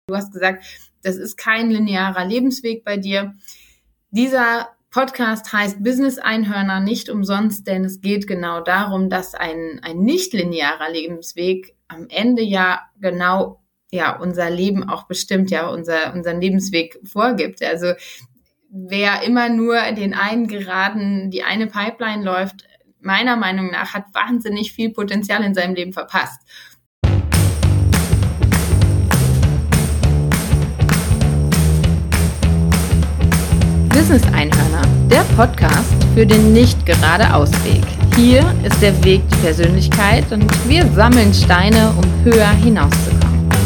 Du hast gesagt, das ist kein linearer Lebensweg bei dir. Dieser Podcast heißt Business Einhörner nicht umsonst, denn es geht genau darum, dass ein nicht linearer Lebensweg am Ende genau unser Leben auch bestimmt, unseren Lebensweg vorgibt. Also wer immer nur die eine Pipeline läuft, meiner Meinung nach hat wahnsinnig viel Potenzial in seinem Leben verpasst. Business Einhörner, der Podcast für den nicht geradeaus-Weg. Hier ist der Weg die Persönlichkeit und wir sammeln Steine, um höher hinauszukommen.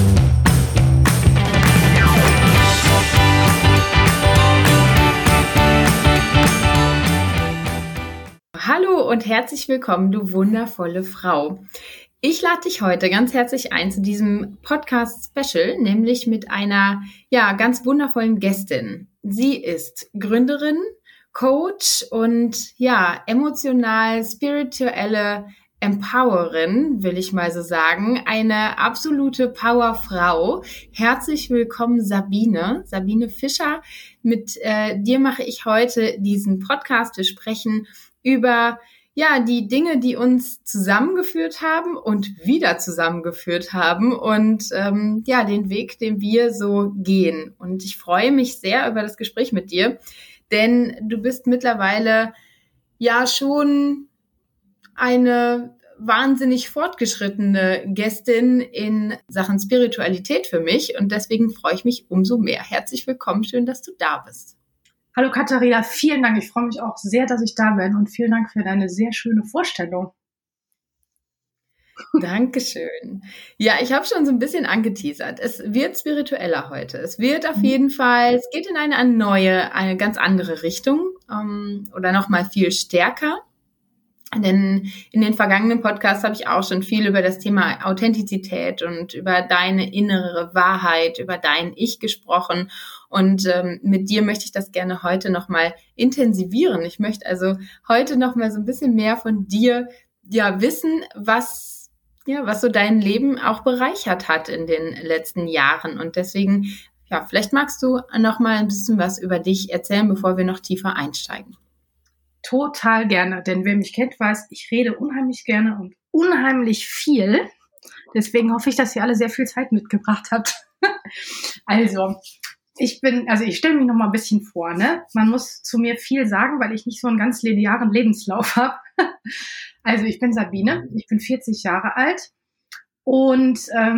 Hallo und herzlich willkommen, du wundervolle Frau. Ich lade dich heute ganz herzlich ein zu diesem Podcast-Special, nämlich mit einer ganz wundervollen Gästin. Sie ist Gründerin, Coach und emotional spirituelle Empowerin, will ich mal so sagen. Eine absolute Powerfrau. Herzlich willkommen, Sabine Fischer. Mit dir mache ich heute diesen Podcast. Wir sprechen über die Dinge, die uns zusammengeführt haben und wieder zusammengeführt haben und den Weg, den wir so gehen. Und ich freue mich sehr über das Gespräch mit dir, denn du bist mittlerweile schon eine wahnsinnig fortgeschrittene Gästin in Sachen Spiritualität für mich und deswegen freue ich mich umso mehr. Herzlich willkommen, schön, dass du da bist. Hallo Katharina, vielen Dank. Ich freue mich auch sehr, dass ich da bin und vielen Dank für deine sehr schöne Vorstellung. Dankeschön. Ja, ich habe schon so ein bisschen angeteasert. Es wird spiritueller heute. Es wird auf jeden Fall, es geht in eine ganz andere Richtung oder nochmal viel stärker. Denn in den vergangenen Podcasts habe ich auch schon viel über das Thema Authentizität und über deine innere Wahrheit, über dein Ich gesprochen. Und mit dir möchte ich das gerne heute nochmal intensivieren. Ich möchte also heute nochmal so ein bisschen mehr von dir wissen, was so dein Leben auch bereichert hat in den letzten Jahren. Und deswegen, vielleicht magst du nochmal ein bisschen was über dich erzählen, bevor wir noch tiefer einsteigen. Total gerne, denn wer mich kennt, weiß, ich rede unheimlich gerne und unheimlich viel. Deswegen hoffe ich, dass ihr alle sehr viel Zeit mitgebracht habt. Also, ich stelle mich noch mal ein bisschen vor, ne? Man muss zu mir viel sagen, weil ich nicht so einen ganz linearen Lebenslauf habe. Also, ich bin Sabine, ich bin 40 Jahre alt und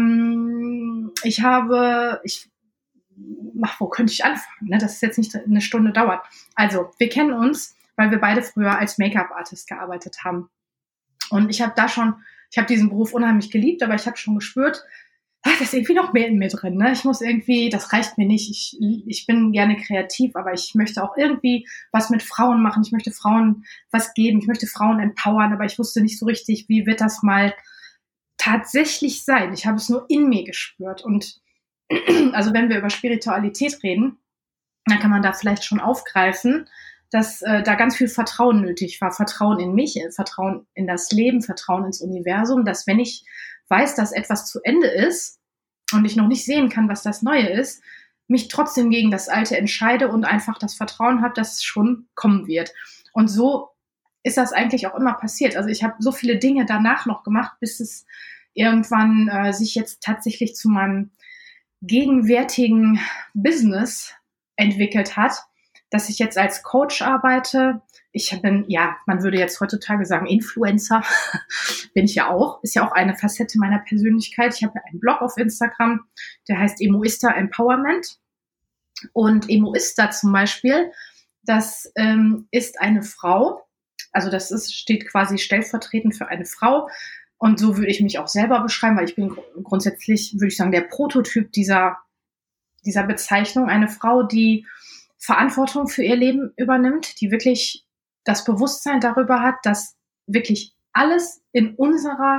wo könnte ich anfangen, ne? Das ist jetzt nicht eine Stunde dauert. Also, wir kennen uns, weil wir beide früher als Make-up-Artist gearbeitet haben. Und ich habe diesen Beruf unheimlich geliebt, aber ich habe schon gespürt, da ist irgendwie noch mehr in mir drin. Ne? Das reicht mir nicht. Ich bin gerne kreativ, aber ich möchte auch irgendwie was mit Frauen machen. Ich möchte Frauen was geben. Ich möchte Frauen empowern, aber ich wusste nicht so richtig, wie wird das mal tatsächlich sein. Ich habe es nur in mir gespürt. Und also wenn wir über Spiritualität reden, dann kann man da vielleicht schon aufgreifen, dass da ganz viel Vertrauen nötig war. Vertrauen in mich, Vertrauen in das Leben, Vertrauen ins Universum, dass wenn ich weiß, dass etwas zu Ende ist und ich noch nicht sehen kann, was das Neue ist, mich trotzdem gegen das Alte entscheide und einfach das Vertrauen habe, dass es schon kommen wird. Und so ist das eigentlich auch immer passiert. Also ich habe so viele Dinge danach noch gemacht, bis es irgendwann sich jetzt tatsächlich zu meinem gegenwärtigen Business entwickelt hat, dass ich jetzt als Coach arbeite. Ich bin, man würde jetzt heutzutage sagen, Influencer. Bin ich ja auch. Ist ja auch eine Facette meiner Persönlichkeit. Ich habe einen Blog auf Instagram, der heißt Emoista Empowerment. Und Emoista zum Beispiel, das ist eine Frau. Also steht quasi stellvertretend für eine Frau. Und so würde ich mich auch selber beschreiben, weil ich bin grundsätzlich, würde ich sagen, der Prototyp dieser Bezeichnung. Eine Frau, die Verantwortung für ihr Leben übernimmt, die wirklich das Bewusstsein darüber hat, dass wirklich alles in unserer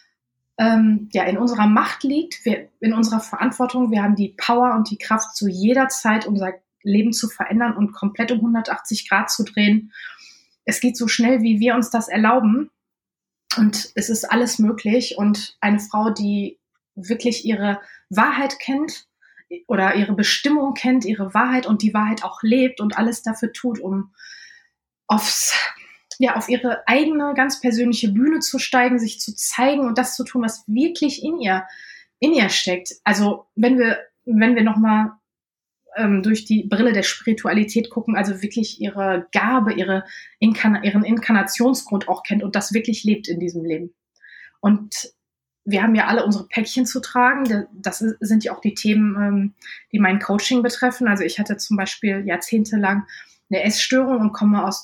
Macht liegt, in unserer Verantwortung. Wir haben die Power und die Kraft, zu jeder Zeit unser Leben zu verändern und komplett um 180 Grad zu drehen. Es geht so schnell, wie wir uns das erlauben. Und es ist alles möglich. Und eine Frau, die wirklich ihre Wahrheit kennt, oder ihre Bestimmung kennt, ihre Wahrheit und die Wahrheit auch lebt und alles dafür tut, um auf ihre eigene, ganz persönliche Bühne zu steigen, sich zu zeigen und das zu tun, was wirklich in ihr steckt. Also wenn wir nochmal durch die Brille der Spiritualität gucken, also wirklich ihre Gabe, ihren Inkarnationsgrund auch kennt und das wirklich lebt in diesem Leben. Und wir haben ja alle unsere Päckchen zu tragen. Das sind ja auch die Themen, die mein Coaching betreffen. Also ich hatte zum Beispiel jahrzehntelang eine Essstörung und komme aus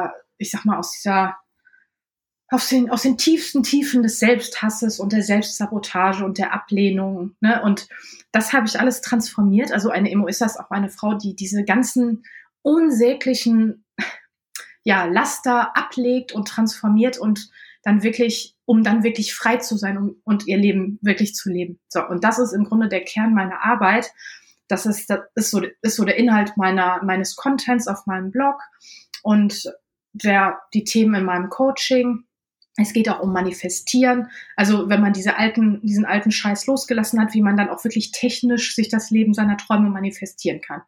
den tiefsten Tiefen des Selbsthasses und der Selbstsabotage und der Ablehnung. Ne? Und das habe ich alles transformiert. Also eine Emo ist das auch eine Frau, die diese ganzen unsäglichen Laster ablegt und transformiert und dann wirklich, um dann wirklich frei zu sein und ihr Leben wirklich zu leben. So, und das ist im Grunde der Kern meiner Arbeit. Das ist so der Inhalt meines Contents auf meinem Blog und die Themen in meinem Coaching. Es geht auch um Manifestieren. Also wenn man diesen alten Scheiß losgelassen hat, wie man dann auch wirklich technisch sich das Leben seiner Träume manifestieren kann.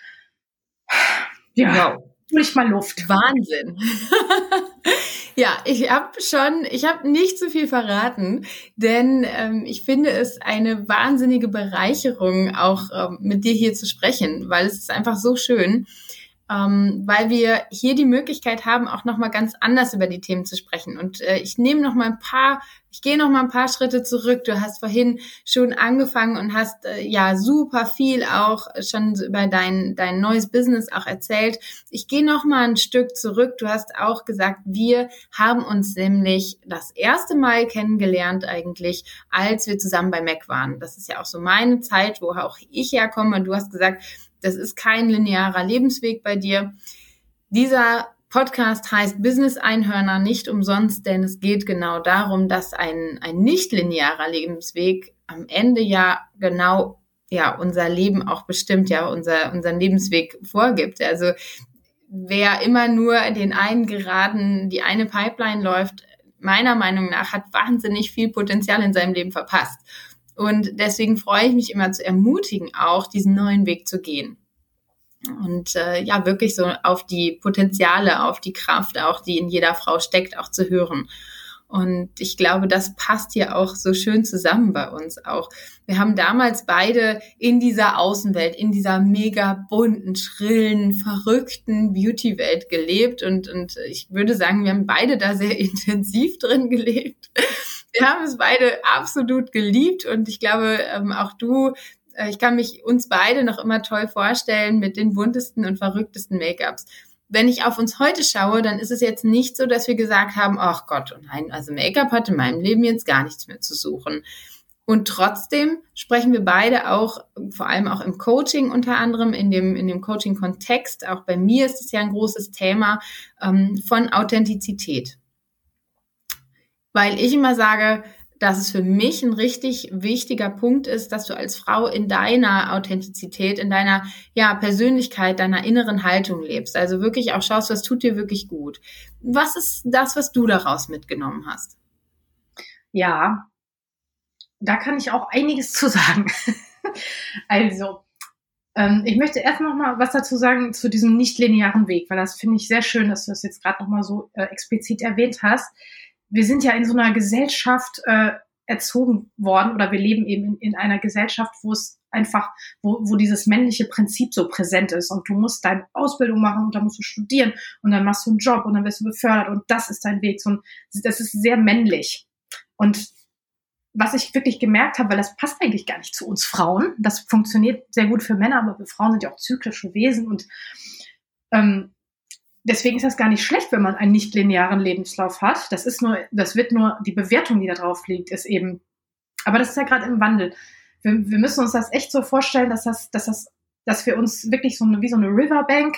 Ja, wow. Hol ich mal Luft. Wahnsinn. Ja, ich habe nicht so viel verraten, denn ich finde es eine wahnsinnige Bereicherung, auch mit dir hier zu sprechen, weil es ist einfach so schön, weil wir hier die Möglichkeit haben, auch nochmal ganz anders über die Themen zu sprechen. Und ich gehe noch mal ein paar Schritte zurück. Du hast vorhin schon angefangen und hast super viel auch schon über dein neues Business auch erzählt. Ich gehe noch mal ein Stück zurück. Du hast auch gesagt, wir haben uns nämlich das erste Mal kennengelernt eigentlich, als wir zusammen bei Mac waren. Das ist ja auch so meine Zeit, wo auch ich herkomme. Und du hast gesagt, das ist kein linearer Lebensweg bei dir. Dieser Podcast heißt Business Einhörner nicht umsonst, denn es geht genau darum, dass ein nicht linearer Lebensweg am Ende genau unser Leben auch bestimmt, unseren Lebensweg vorgibt. Also wer immer nur die eine Pipeline läuft, meiner Meinung nach hat wahnsinnig viel Potenzial in seinem Leben verpasst. Und deswegen freue ich mich immer zu ermutigen, auch diesen neuen Weg zu gehen. Und wirklich so auf die Potenziale, auf die Kraft, auch die in jeder Frau steckt, auch zu hören. Und ich glaube, das passt hier auch so schön zusammen bei uns auch. Wir haben damals beide in dieser Außenwelt, in dieser mega bunten, schrillen, verrückten Beauty-Welt gelebt. Und ich würde sagen, wir haben beide da sehr intensiv drin gelebt. Wir haben es beide absolut geliebt und ich glaube, auch du, ich kann uns beide noch immer toll vorstellen mit den buntesten und verrücktesten Make-ups. Wenn ich auf uns heute schaue, dann ist es jetzt nicht so, dass wir gesagt haben, ach Gott, nein, also Make-up hat in meinem Leben jetzt gar nichts mehr zu suchen. Und trotzdem sprechen wir beide auch, vor allem auch im Coaching unter anderem, in dem Coaching-Kontext, auch bei mir ist es ja ein großes Thema, von Authentizität. Weil ich immer sage, dass es für mich ein richtig wichtiger Punkt ist, dass du als Frau in deiner Authentizität, in deiner Persönlichkeit, deiner inneren Haltung lebst. Also wirklich auch schaust, was tut dir wirklich gut. Was ist das, was du daraus mitgenommen hast? Ja, da kann ich auch einiges zu sagen. Also, ich möchte erst noch mal was dazu sagen zu diesem nicht-linearen Weg, weil das finde ich sehr schön, dass du das jetzt gerade noch mal so explizit erwähnt hast. Wir sind ja in so einer Gesellschaft erzogen worden oder wir leben eben in einer Gesellschaft, wo es einfach, wo dieses männliche Prinzip so präsent ist und du musst deine Ausbildung machen und dann musst du studieren und dann machst du einen Job und dann wirst du befördert und das ist dein Weg. Das ist sehr männlich. Und was ich wirklich gemerkt habe, weil das passt eigentlich gar nicht zu uns Frauen, das funktioniert sehr gut für Männer, aber wir Frauen sind ja auch zyklische Wesen und deswegen ist das gar nicht schlecht, wenn man einen nicht linearen Lebenslauf hat. Das wird nur die Bewertung, die da drauf liegt, ist eben. Aber das ist ja gerade im Wandel. Wir müssen uns das echt so vorstellen, dass wir uns wirklich wie so eine Riverbank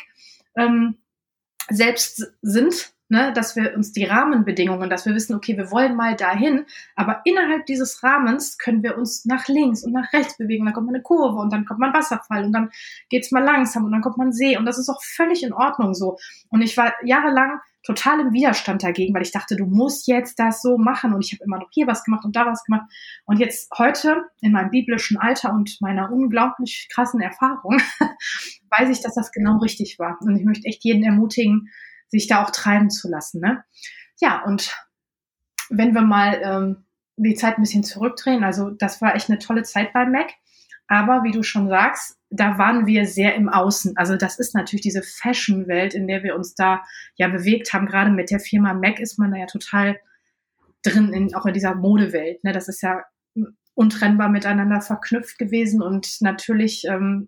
selbst sind, ne? Dass wir uns die Rahmenbedingungen, dass wir wissen, okay, wir wollen mal dahin, aber innerhalb dieses Rahmens können wir uns nach links und nach rechts bewegen. Dann kommt mal eine Kurve und dann kommt mal ein Wasserfall und dann geht's mal langsam und dann kommt mal ein See und das ist auch völlig in Ordnung so. Und ich war jahrelang total im Widerstand dagegen, weil ich dachte, du musst jetzt das so machen und ich habe immer noch hier was gemacht und da was gemacht. Und jetzt heute in meinem biblischen Alter und meiner unglaublich krassen Erfahrung weiß ich, dass das genau richtig war. Und ich möchte echt jeden ermutigen, sich da auch treiben zu lassen. Ne? Ja, und wenn wir mal die Zeit ein bisschen zurückdrehen, also das war echt eine tolle Zeit bei Mac. Aber wie du schon sagst, da waren wir sehr im Außen. Also das ist natürlich diese Fashion-Welt, in der wir uns da ja bewegt haben. Gerade mit der Firma Mac ist man da ja total drin, auch in dieser Modewelt. Ne? Das ist ja untrennbar miteinander verknüpft gewesen. Und natürlich haben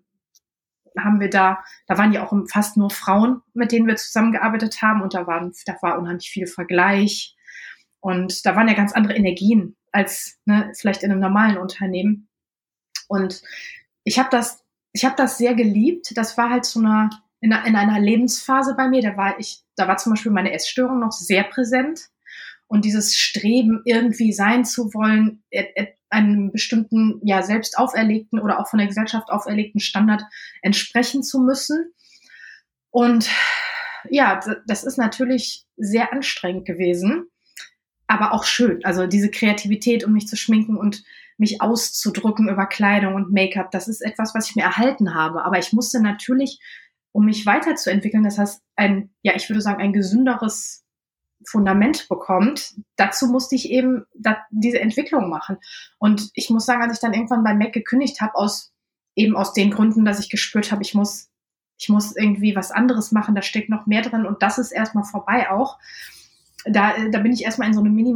wir da waren ja auch fast nur Frauen, mit denen wir zusammengearbeitet haben. Und da war unheimlich viel Vergleich. Und da waren ja ganz andere Energien als vielleicht in einem normalen Unternehmen. Und ich habe das sehr geliebt. Das war halt in einer Lebensphase bei mir. Da war zum Beispiel meine Essstörung noch sehr präsent. Und dieses Streben, irgendwie sein zu wollen, einem bestimmten, ja, selbst auferlegten oder auch von der Gesellschaft auferlegten Standard entsprechen zu müssen. Und ja, das ist natürlich sehr anstrengend gewesen, aber auch schön. Also diese Kreativität, um mich zu schminken und mich auszudrücken über Kleidung und Make-up, das ist etwas, was ich mir erhalten habe. Aber ich musste natürlich, um mich weiterzuentwickeln, das heißt, ich würde sagen, ein gesünderes Fundament bekommt, dazu musste ich eben diese Entwicklung machen. Und ich muss sagen, als ich dann irgendwann bei Mac gekündigt habe, aus den Gründen, dass ich gespürt habe, ich muss irgendwie was anderes machen, da steckt noch mehr drin und das ist erstmal vorbei auch. Da bin ich erstmal in so einem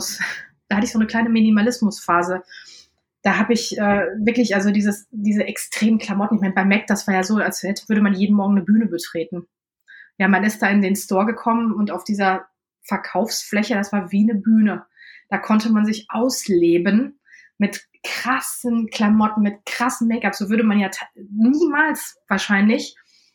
da hatte ich so eine kleine Minimalismusphase. Da habe ich wirklich, also diese extremen Klamotten, ich meine, bei Mac, das war ja so, als würde man jeden Morgen eine Bühne betreten. Ja, man ist da in den Store gekommen und auf dieser Verkaufsfläche, das war wie eine Bühne. Da konnte man sich ausleben mit krassen Klamotten, mit krassen Make-up. So würde man ja niemals wahrscheinlich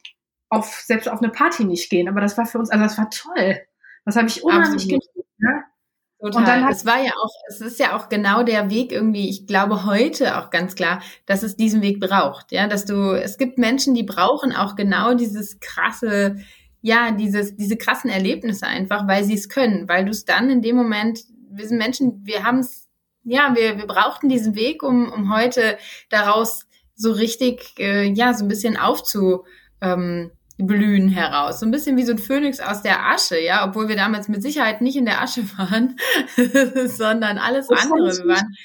selbst auf eine Party nicht gehen. Aber das war für uns, also das war toll. Das habe ich unheimlich geliebt. Ne? Total. Und dann es ist ja auch genau der Weg irgendwie, ich glaube heute auch ganz klar, dass es diesen Weg braucht, ja, es gibt Menschen, die brauchen auch genau dieses krasse, ja, diese krassen Erlebnisse einfach, weil sie es können, weil du es dann in dem Moment, wir sind Menschen, wir haben es, ja, wir brauchten diesen Weg, um heute daraus so richtig, so ein bisschen blühen heraus. So ein bisschen wie so ein Phönix aus der Asche, ja, obwohl wir damals mit Sicherheit nicht in der Asche waren, sondern alles andere. Wir waren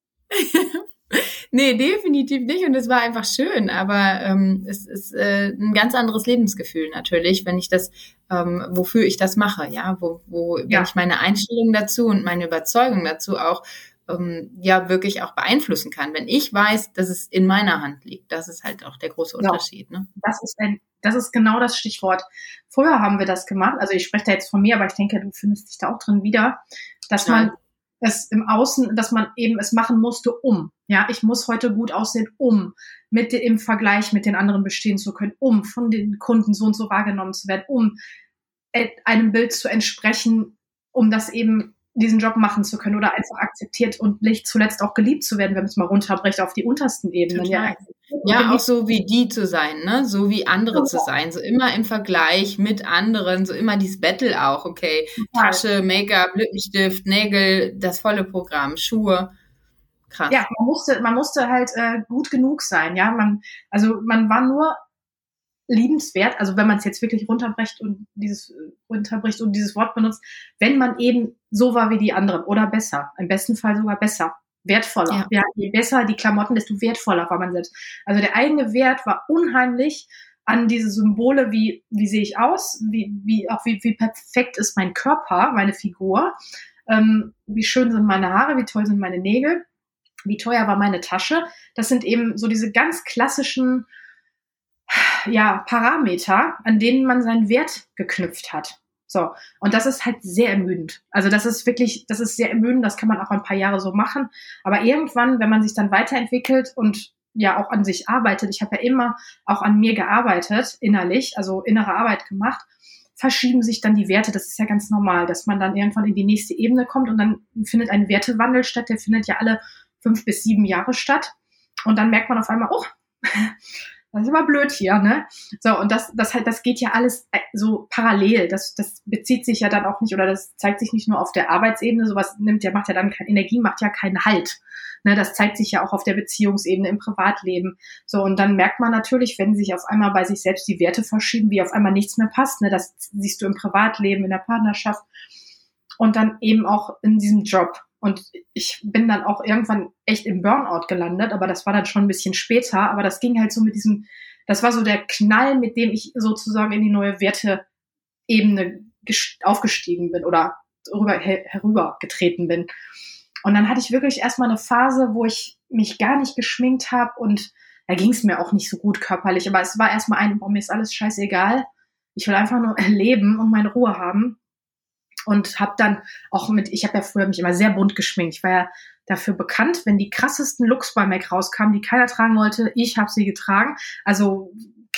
nee, definitiv nicht und es war einfach schön, aber es ist ein ganz anderes Lebensgefühl natürlich, wenn ich das, wofür ich das mache, ja, wenn ich meine Einstellung dazu und meine Überzeugung dazu auch wirklich auch beeinflussen kann. Wenn ich weiß, dass es in meiner Hand liegt, das ist halt auch der große Unterschied. Ne? Das ist genau das Stichwort. Früher haben wir das gemacht, also ich spreche da jetzt von mir, aber ich denke, du findest dich da auch drin wieder, dass man es im Außen, dass man eben es machen musste, ich muss heute gut aussehen, im Vergleich mit den anderen bestehen zu können, von den Kunden so und so wahrgenommen zu werden, einem Bild zu entsprechen, um das eben diesen Job machen zu können oder einfach akzeptiert und nicht zuletzt auch geliebt zu werden, wenn man es mal runterbricht auf die untersten Ebenen. Ja, auch so wie die zu sein, ne? So wie andere zu sein, so immer im Vergleich mit anderen, so immer dieses Battle auch, okay. Total. Tasche, Make-up, Lippenstift, Nägel, das volle Programm, Schuhe. Krass. Ja, man musste halt gut genug sein, ja. Man war nur liebenswert, also wenn man es jetzt wirklich runterbricht und dieses Wort benutzt, wenn man eben so war wie die anderen oder besser, im besten Fall sogar besser, wertvoller. Ja, je besser die Klamotten, desto wertvoller war man selbst. Also der eigene Wert war unheimlich an diese Symbole, wie sehe ich aus, wie perfekt ist mein Körper, meine Figur, wie schön sind meine Haare, wie toll sind meine Nägel, wie teuer war meine Tasche. Das sind eben so diese ganz klassischen Parameter, an denen man seinen Wert geknüpft hat. So. Und das ist halt sehr ermüdend. Also das ist sehr ermüdend. Das kann man auch ein paar Jahre so machen. Aber irgendwann, wenn man sich dann weiterentwickelt und ja auch an sich arbeitet, ich habe ja immer auch an mir gearbeitet, innerlich, also innere Arbeit gemacht, verschieben sich dann die Werte. Das ist ja ganz normal, dass man dann irgendwann in die nächste Ebene kommt und dann findet ein Wertewandel statt. Der findet ja alle 5 bis 7 Jahre statt. Und dann merkt man auf einmal, das ist aber blöd hier, ne? So, und das geht ja alles so parallel. Das bezieht sich ja dann auch nicht, oder das zeigt sich nicht nur auf der Arbeitsebene, sowas macht ja dann keine Energie, macht ja keinen Halt. Ne, das zeigt sich ja auch auf der Beziehungsebene, im Privatleben. So, und dann merkt man natürlich, wenn sich auf einmal bei sich selbst die Werte verschieben, wie auf einmal nichts mehr passt, ne? Das siehst du im Privatleben, in der Partnerschaft und dann eben auch in diesem Job. Und ich bin dann auch irgendwann echt im Burnout gelandet, aber das war dann schon ein bisschen später. Aber das ging halt so das war so der Knall, mit dem ich sozusagen in die neue Werteebene aufgestiegen bin oder herübergetreten bin. Und dann hatte ich wirklich erstmal eine Phase, wo ich mich gar nicht geschminkt habe und da ging es mir auch nicht so gut körperlich. Aber es war erstmal mir ist alles scheißegal. Ich will einfach nur leben und meine Ruhe haben. Und habe dann auch ich habe ja früher mich immer sehr bunt geschminkt. Ich war ja dafür bekannt, wenn die krassesten Looks bei MAC rauskamen, die keiner tragen wollte, ich habe sie getragen. Also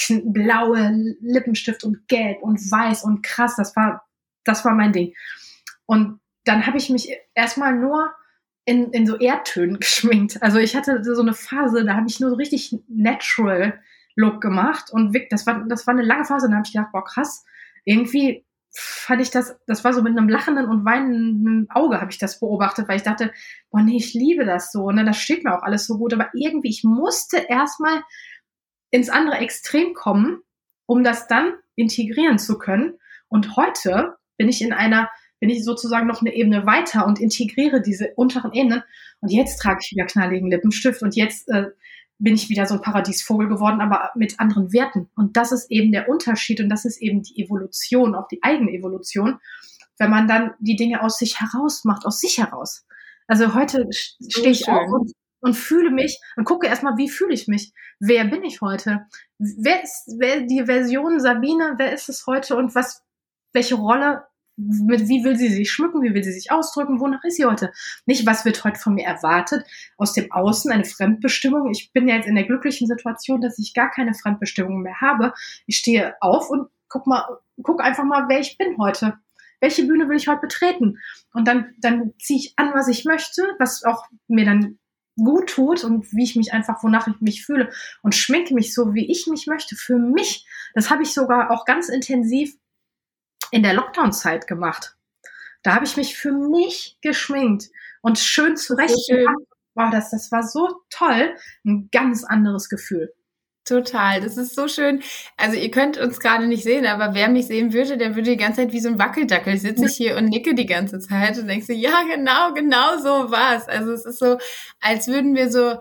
blaue Lippenstift und gelb und weiß und krass, das war mein Ding. Und dann habe ich mich erstmal nur in so Erdtönen geschminkt. Also ich hatte so eine Phase, da habe ich nur so richtig natural Look gemacht und das war eine lange Phase. Und dann habe ich gedacht, boah krass, irgendwie fand ich das war so mit einem lachenden und weinenden Auge habe ich das beobachtet, weil ich dachte, boah nee, ich liebe das so, ne, das steht mir auch alles so gut, aber irgendwie, ich musste erstmal ins andere Extrem kommen, um das dann integrieren zu können. Und heute bin ich sozusagen noch eine Ebene weiter und integriere diese unteren Ebenen. Und jetzt trage ich wieder knalligen Lippenstift und jetzt bin ich wieder so ein Paradiesvogel geworden, aber mit anderen Werten. Und das ist eben der Unterschied und das ist eben die Evolution, auch die eigene Evolution, wenn man dann die Dinge aus sich heraus macht, aus sich heraus. Also heute stehe ich auf und fühle mich und gucke erstmal, wie fühle ich mich? Wer bin ich heute? Wer die Version Sabine? Wer ist es heute und welche Rolle, wie will sie sich schmücken, wie will sie sich ausdrücken, wonach ist sie heute? Nicht, was wird heute von mir erwartet, aus dem Außen, eine Fremdbestimmung. Ich bin ja jetzt in der glücklichen Situation, dass ich gar keine Fremdbestimmung mehr habe. Ich stehe auf und guck einfach mal, wer ich bin heute. Welche Bühne will ich heute betreten? Und dann ziehe ich an, was ich möchte, was auch mir dann gut tut und wonach ich mich fühle und schminke mich so, wie ich mich möchte, für mich. Das habe ich sogar auch ganz intensiv in der Lockdown-Zeit gemacht. Da habe ich mich für mich geschminkt und schön zurechtgemacht. Wow, das war so toll. Ein ganz anderes Gefühl. Total, das ist so schön. Also ihr könnt uns gerade nicht sehen, aber wer mich sehen würde, der würde die ganze Zeit wie so ein Wackeldackel sitze ich hier und nicke die ganze Zeit und denke so, ja, genau so war's. Also es ist so, als würden wir so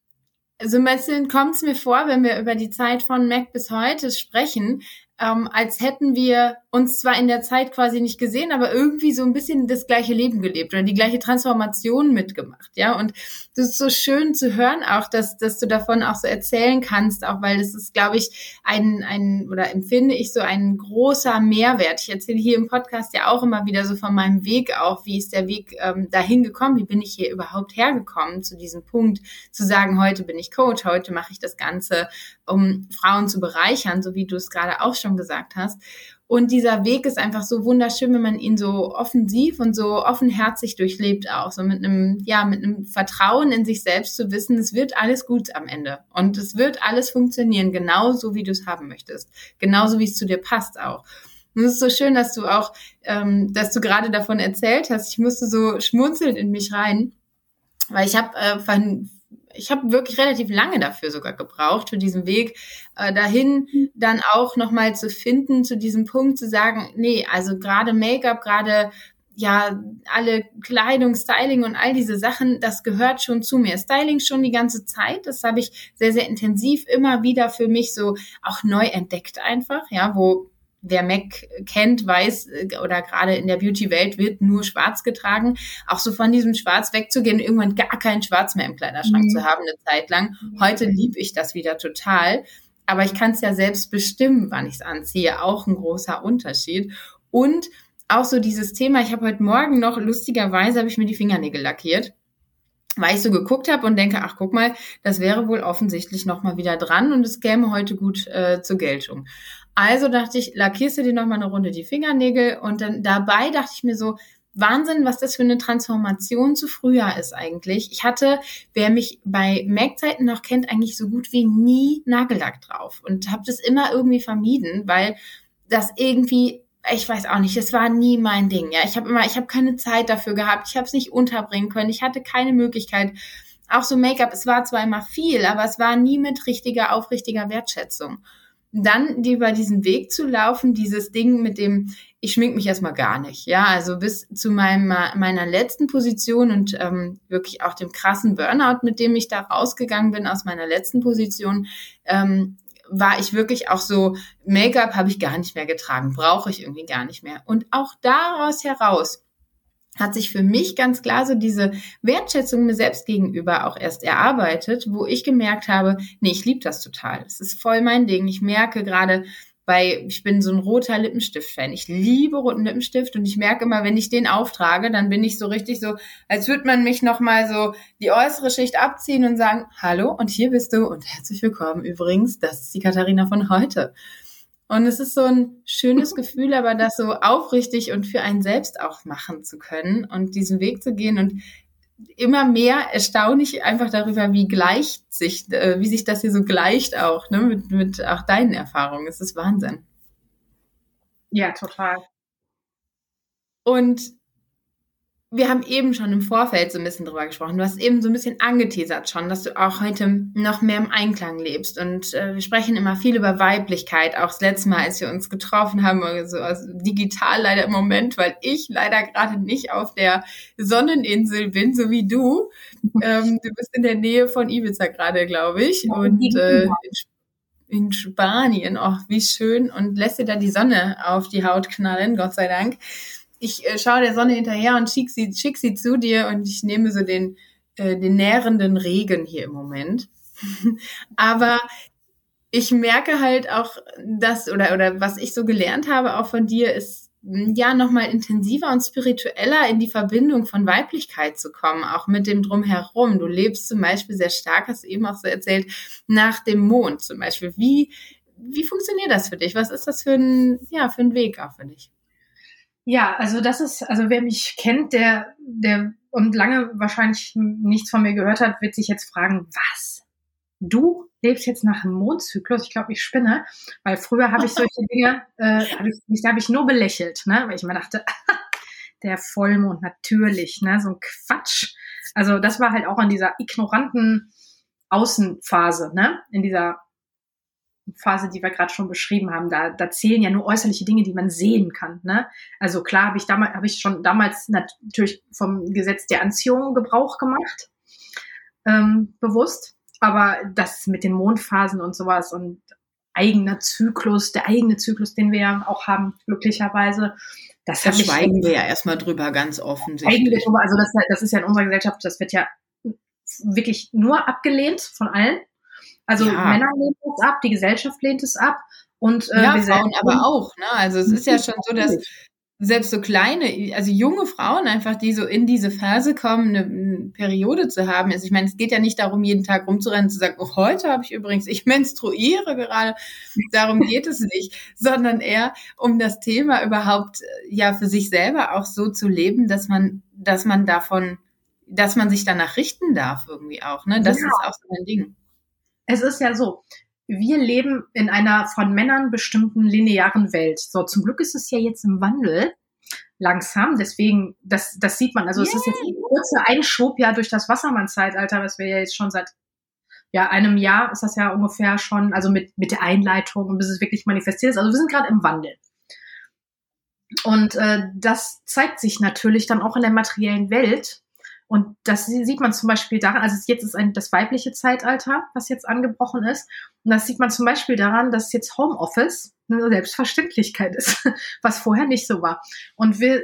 ein bisschen kommt es mir vor, wenn wir über die Zeit von MAC bis heute sprechen, als hätten wir uns zwar in der Zeit quasi nicht gesehen, aber irgendwie so ein bisschen das gleiche Leben gelebt oder die gleiche Transformation mitgemacht, ja. Und das ist so schön zu hören auch, dass du davon auch so erzählen kannst, auch weil es ist, glaube ich, oder empfinde ich so ein großer Mehrwert. Ich erzähle hier im Podcast ja auch immer wieder so von meinem Weg auch, wie ist der Weg dahin gekommen, wie bin ich hier überhaupt hergekommen zu diesem Punkt, zu sagen, heute bin ich Coach, heute mache ich das Ganze, um Frauen zu bereichern, so wie du es gerade auch schon gesagt hast. Und dieser Weg ist einfach so wunderschön, wenn man ihn so offensiv und so offenherzig durchlebt auch, so mit einem Vertrauen in sich selbst zu wissen, es wird alles gut am Ende und es wird alles funktionieren, genauso wie du es haben möchtest, genauso wie es zu dir passt auch. Und es ist so schön, dass du auch, dass du gerade davon erzählt hast, ich musste so schmunzeln in mich rein, weil ich habe wirklich relativ lange dafür sogar gebraucht, für diesen Weg dahin dann auch nochmal zu finden, zu diesem Punkt zu sagen, nee, also gerade Make-up, gerade ja alle Kleidung, Styling und all diese Sachen, das gehört schon zu mir. Styling schon die ganze Zeit, das habe ich sehr, sehr intensiv immer wieder für mich so auch neu entdeckt einfach, ja, wo wer MAC kennt, weiß, oder gerade in der Beauty-Welt wird nur schwarz getragen. Auch so von diesem Schwarz wegzugehen, irgendwann gar kein Schwarz mehr im Kleiderschrank zu haben, eine Zeit lang. Heute liebe ich das wieder total. Aber ich kann es ja selbst bestimmen, wann ich es anziehe. Auch ein großer Unterschied. Und auch so dieses Thema, ich habe heute Morgen noch, lustigerweise habe ich mir die Fingernägel lackiert, weil ich so geguckt habe und denke, ach guck mal, das wäre wohl offensichtlich nochmal wieder dran und es käme heute gut zur Geltung. Also dachte ich, lackierst du dir nochmal eine Runde die Fingernägel und dann dabei dachte ich mir so, Wahnsinn, was das für eine Transformation zu früher ist eigentlich. Ich hatte, wer mich bei Mac-Zeiten noch kennt, eigentlich so gut wie nie Nagellack drauf und habe das immer irgendwie vermieden, weil das irgendwie, ich weiß auch nicht, es war nie mein Ding. Ja, ich habe keine Zeit dafür gehabt, ich habe es nicht unterbringen können, ich hatte keine Möglichkeit. Auch so Make-up, es war zwar immer viel, aber es war nie mit aufrichtiger Wertschätzung. Dann über diesen Weg zu laufen, dieses Ding mit dem, ich schmink mich erstmal gar nicht, ja, also bis zu meiner letzten Position und wirklich auch dem krassen Burnout, mit dem ich da rausgegangen bin aus meiner letzten Position, war ich wirklich auch so, Make-up habe ich gar nicht mehr getragen, brauche ich irgendwie gar nicht mehr. Und auch daraus heraus hat sich für mich ganz klar so diese Wertschätzung mir selbst gegenüber auch erst erarbeitet, wo ich gemerkt habe, nee, ich liebe das total. Es ist voll mein Ding. Ich merke gerade, weil ich bin so ein roter Lippenstift-Fan. Ich liebe roten Lippenstift und ich merke immer, wenn ich den auftrage, dann bin ich so richtig so, als würde man mich nochmal so die äußere Schicht abziehen und sagen, hallo und hier bist du und herzlich willkommen übrigens, das ist die Katharina von heute. Und es ist so ein schönes Gefühl, aber das so aufrichtig und für einen selbst auch machen zu können und diesen Weg zu gehen und immer mehr erstaune ich einfach darüber, wie sich das hier so gleicht auch, ne, mit auch deinen Erfahrungen. Es ist Wahnsinn. Ja, total. Und wir haben eben schon im Vorfeld so ein bisschen drüber gesprochen. Du hast eben so ein bisschen angeteasert schon, dass du auch heute noch mehr im Einklang lebst. Und wir sprechen immer viel über Weiblichkeit. Auch das letzte Mal, als wir uns getroffen haben, also digital leider im Moment, weil ich leider gerade nicht auf der Sonneninsel bin, so wie du. Du bist in der Nähe von Ibiza gerade, glaube ich. Ja, und in Spanien, oh, wie schön. Und lässt dir da die Sonne auf die Haut knallen, Gott sei Dank. Ich schaue der Sonne hinterher und schick sie zu dir und ich nehme so den nährenden Regen hier im Moment. Aber ich merke halt auch, dass, oder was ich so gelernt habe auch von dir, ist ja nochmal intensiver und spiritueller in die Verbindung von Weiblichkeit zu kommen, auch mit dem Drumherum. Du lebst zum Beispiel sehr stark, hast du eben auch so erzählt, nach dem Mond zum Beispiel. Wie funktioniert das für dich? Was ist das für ein Weg auch für dich? Ja, also wer mich kennt, der und lange wahrscheinlich nichts von mir gehört hat, wird sich jetzt fragen, was? Du lebst jetzt nach dem Mondzyklus? Ich glaube, ich spinne, weil früher habe ich solche Dinge, habe ich nur belächelt, ne, weil ich mir dachte, der Vollmond, natürlich, ne, so ein Quatsch. Also das war halt auch in dieser ignoranten Außenphase, ne, in dieser Phase, die wir gerade schon beschrieben haben, da zählen ja nur äußerliche Dinge, die man sehen kann, ne? Also klar habe ich schon damals natürlich vom Gesetz der Anziehung Gebrauch gemacht, bewusst, aber das mit den Mondphasen und sowas und der eigene Zyklus, den wir ja auch haben, glücklicherweise, da schweigen wir ja erstmal drüber, ganz offensichtlich. Also das ist ja in unserer Gesellschaft, das wird ja wirklich nur abgelehnt von allen. Also ja. Männer lehnen es ab, die Gesellschaft lehnt es ab. Und Frauen aber auch. Ne? Also es ist ja schon so, dass selbst so kleine, also junge Frauen einfach, die so in diese Phase kommen, eine Periode zu haben. Also ich meine, es geht ja nicht darum, jeden Tag rumzurennen, zu sagen, oh, heute habe ich menstruiere gerade. Darum geht es nicht, sondern eher um das Thema überhaupt ja für sich selber auch so zu leben, dass man sich danach richten darf irgendwie auch. Ne? Das ist auch so ein Ding. Es ist ja so, wir leben in einer von Männern bestimmten linearen Welt. So, zum Glück ist es ja jetzt im Wandel, langsam. Deswegen, das sieht man. Also es ist jetzt ein kurzer Einschub ja durch das Wassermann-Zeitalter, was wir ja jetzt schon seit einem Jahr ist das ja ungefähr schon, also mit der Einleitung und bis es wirklich manifestiert ist. Also wir sind gerade im Wandel. Und das zeigt sich natürlich dann auch in der materiellen Welt. Und das sieht man zum Beispiel daran, also jetzt ist das weibliche Zeitalter, was jetzt angebrochen ist. Und das sieht man zum Beispiel daran, dass jetzt Homeoffice eine Selbstverständlichkeit ist, was vorher nicht so war. Und wir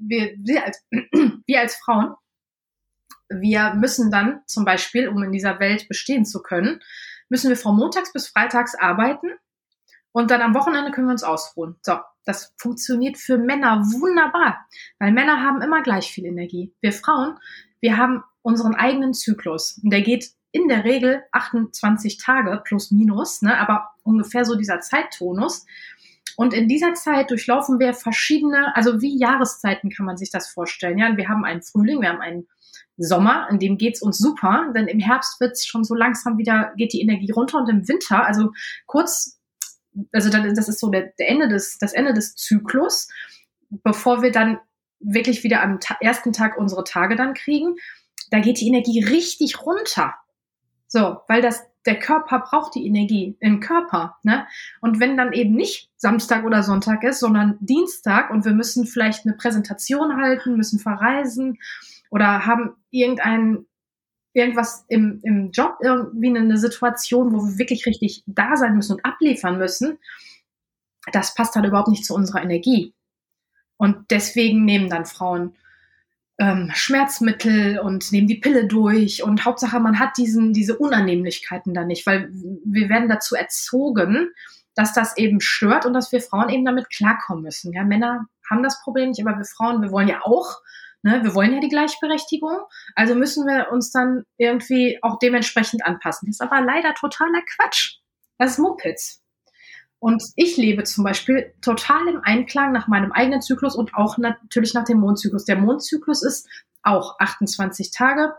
als Frauen, wir müssen dann zum Beispiel, um in dieser Welt bestehen zu können, müssen wir von montags bis freitags arbeiten und dann am Wochenende können wir uns ausruhen. So, das funktioniert für Männer wunderbar, weil Männer haben immer gleich viel Energie. Wir Frauen, wir haben unseren eigenen Zyklus und der geht in der Regel 28 Tage plus minus, ne, aber ungefähr so dieser Zeittonus. Und in dieser Zeit durchlaufen wir verschiedene, also wie Jahreszeiten kann man sich das vorstellen. Ja, wir haben einen Frühling, wir haben einen Sommer, in dem geht's uns super, denn im Herbst wird's schon so langsam wieder, geht die Energie runter, und im Winter, also kurz, also dann, das ist so das Ende des Zyklus, bevor wir dann wirklich wieder am ersten Tag unsere Tage dann kriegen, da geht die Energie richtig runter. So, weil der Körper braucht die Energie im Körper, ne? Und wenn dann eben nicht Samstag oder Sonntag ist, sondern Dienstag, und wir müssen vielleicht eine Präsentation halten, müssen verreisen oder haben irgendwas im Job, irgendwie eine Situation, wo wir wirklich richtig da sein müssen und abliefern müssen, das passt dann überhaupt nicht zu unserer Energie. Und deswegen nehmen dann Frauen Schmerzmittel und nehmen die Pille durch, und Hauptsache man hat diese Unannehmlichkeiten dann nicht, weil wir werden dazu erzogen, dass das eben stört und dass wir Frauen eben damit klarkommen müssen. Ja, Männer haben das Problem nicht, aber wir Frauen, wir wollen ja auch, ne, wir wollen ja die Gleichberechtigung, also müssen wir uns dann irgendwie auch dementsprechend anpassen. Das ist aber leider totaler Quatsch. Das ist Mumpitz. Und ich lebe zum Beispiel total im Einklang nach meinem eigenen Zyklus und auch natürlich nach dem Mondzyklus. Der Mondzyklus ist auch 28 Tage.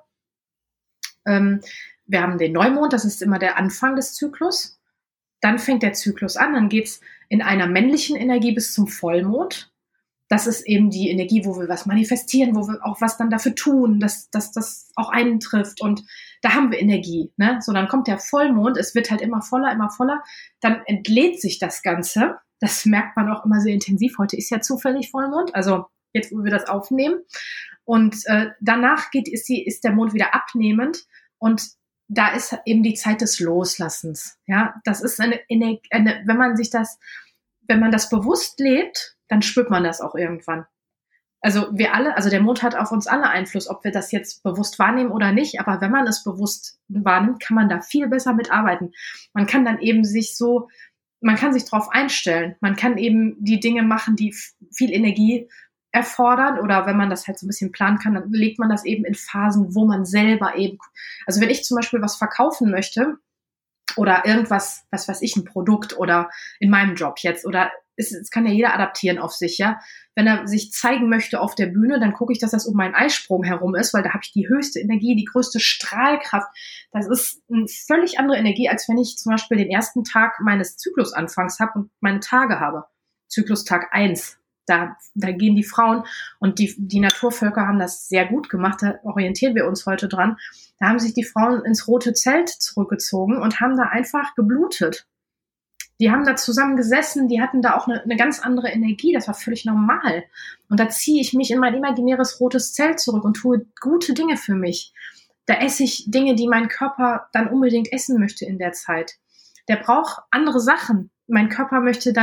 Wir haben den Neumond, das ist immer der Anfang des Zyklus. Dann fängt der Zyklus an, dann geht's in einer männlichen Energie bis zum Vollmond. Das ist eben die Energie, wo wir was manifestieren, wo wir auch was dann dafür tun, dass das auch eintrifft. Und da haben wir Energie, ne? So, dann kommt der Vollmond, es wird halt immer voller, dann entlädt sich das Ganze. Das merkt man auch immer sehr intensiv. Heute ist ja zufällig Vollmond, also jetzt, wo wir das aufnehmen. Und danach ist der Mond wieder abnehmend, und da ist eben die Zeit des Loslassens. Ja, das ist wenn man das bewusst lebt, dann spürt man das auch irgendwann. Also der Mond hat auf uns alle Einfluss, ob wir das jetzt bewusst wahrnehmen oder nicht, aber wenn man es bewusst wahrnimmt, kann man da viel besser mitarbeiten. Man kann dann eben man kann sich drauf einstellen. Man kann eben die Dinge machen, die viel Energie erfordern, oder wenn man das halt so ein bisschen planen kann, dann legt man das eben in Phasen, wo man selber eben, also wenn ich zum Beispiel was verkaufen möchte oder irgendwas, was weiß ich, ein Produkt oder in meinem Job jetzt, oder es kann ja jeder adaptieren auf sich, ja. Wenn er sich zeigen möchte auf der Bühne, dann gucke ich, dass das um meinen Eisprung herum ist, weil da habe ich die höchste Energie, die größte Strahlkraft. Das ist eine völlig andere Energie, als wenn ich zum Beispiel den ersten Tag meines Zyklusanfangs habe und meine Tage habe. Zyklustag 1. Da gehen die Frauen, und die Naturvölker haben das sehr gut gemacht, da orientieren wir uns heute dran. Da haben sich die Frauen ins rote Zelt zurückgezogen und haben da einfach geblutet. Die haben da zusammen gesessen, die hatten da auch eine ganz andere Energie, das war völlig normal. Und da ziehe ich mich in mein imaginäres rotes Zelt zurück und tue gute Dinge für mich. Da esse ich Dinge, die mein Körper dann unbedingt essen möchte in der Zeit. Der braucht andere Sachen. Mein Körper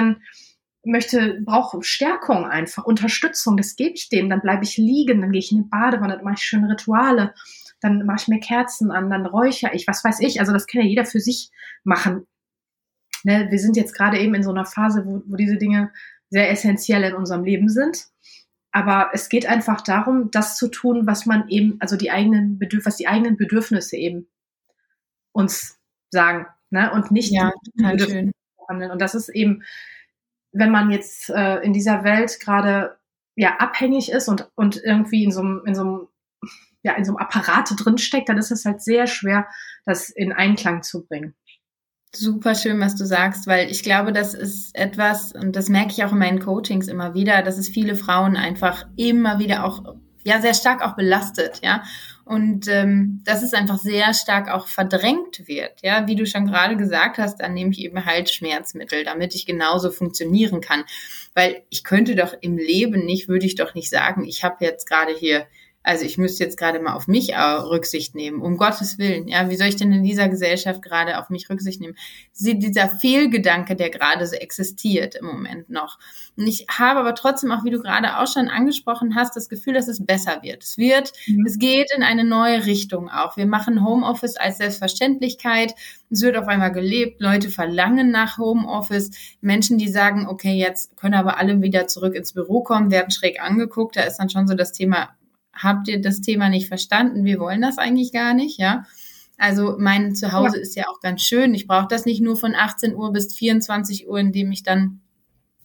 braucht Stärkung einfach, Unterstützung, das gebe ich dem. Dann bleibe ich liegen, dann gehe ich in die Badewanne, dann mache ich schöne Rituale, dann mache ich mir Kerzen an, dann räuchere ich, was weiß ich. Also das kann ja jeder für sich machen. Ne, wir sind jetzt gerade eben in so einer Phase, wo diese Dinge sehr essentiell in unserem Leben sind. Aber es geht einfach darum, das zu tun, was man eben, also die eigenen Bedürfnisse eben uns sagen, ne, und nicht Ja, total schön handeln. Und das ist eben, wenn man jetzt in dieser Welt gerade ja abhängig ist und irgendwie in so einem Apparat drinsteckt, dann ist es halt sehr schwer, das in Einklang zu bringen. Super schön, was du sagst, weil ich glaube, das ist etwas, und das merke ich auch in meinen Coachings immer wieder, dass es viele Frauen einfach immer wieder auch, ja, sehr stark auch belastet, ja. Und dass es einfach sehr stark auch verdrängt wird, ja. Wie du schon gerade gesagt hast, dann nehme ich eben halt Schmerzmittel, damit ich genauso funktionieren kann. Weil ich könnte doch im Leben nicht, würde ich doch nicht sagen, ich habe jetzt gerade hier, also ich müsste jetzt gerade mal auf mich Rücksicht nehmen, um Gottes Willen. Ja, wie soll ich denn in dieser Gesellschaft gerade auf mich Rücksicht nehmen? Dieser Fehlgedanke, der gerade so existiert im Moment noch. Und ich habe aber trotzdem auch, wie du gerade auch schon angesprochen hast, das Gefühl, dass es besser wird. Es geht in eine neue Richtung auch. Wir machen Homeoffice als Selbstverständlichkeit. Es wird auf einmal gelebt. Leute verlangen nach Homeoffice. Menschen, die sagen, okay, jetzt können aber alle wieder zurück ins Büro kommen, werden schräg angeguckt. Da ist dann schon so das Thema, habt ihr das Thema nicht verstanden? Wir wollen das eigentlich gar nicht, ja. Also mein Zuhause ist ja auch ganz schön. Ich brauche das nicht nur von 18 Uhr bis 24 Uhr, in dem ich dann